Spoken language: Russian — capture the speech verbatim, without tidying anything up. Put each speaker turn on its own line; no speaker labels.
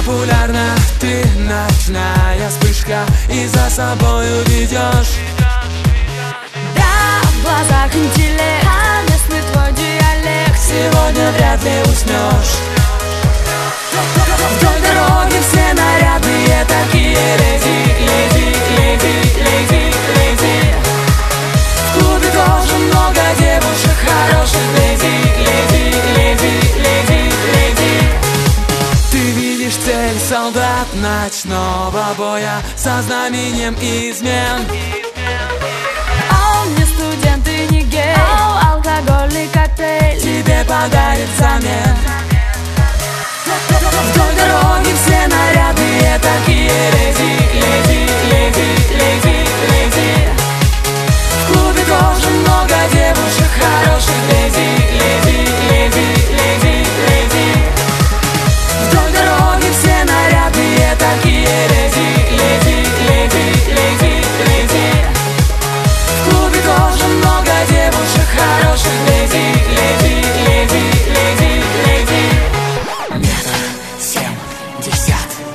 популярна ты, ночная вспышка, и за собою ведешь.
Да, в глазах интеллект, а местный твой диалект.
Сегодня вряд ли уснешь. Вдоль дороги все нарядные такие леди, леди, леди, леди, леди. В клубе тоже много девушек хороших, леди, леди, леди, леди, леди. Ты видишь цель, солдат ночного боя со знаменем измен.
Он не студент и не гей, о, алкогольный коктейль
тебе подарит взамен. Вдоль дороги все нарядные такие леди, леди, леди, леди, леди. В клубе тоже много девушек хороших, леди, леди, леди, леди, леди. Вдоль дороги все нарядные такие леди, леди, леди, леди, леди. В клубе тоже много девушек хороших, леди, леди, леди, леди, леди.
Метр семьдесят.